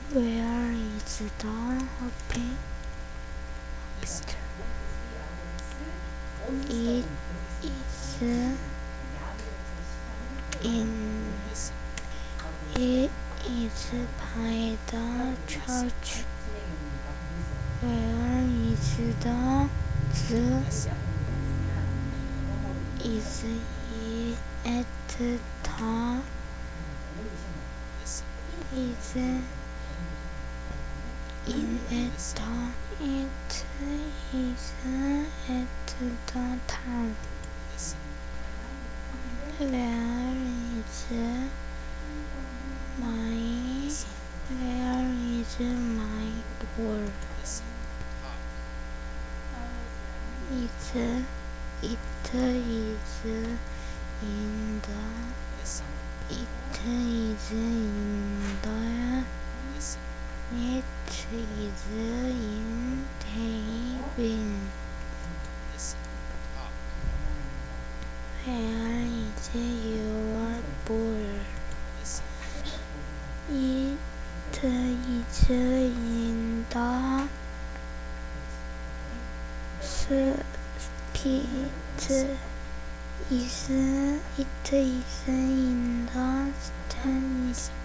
Where is the hospital? It is in. It is by the church. Where is the zoo? Is it at the top? Is in at the it is at the town. Where is my door? It is in the it is in the it is in table. Where is your ball? It is in the spit. It is in the stand.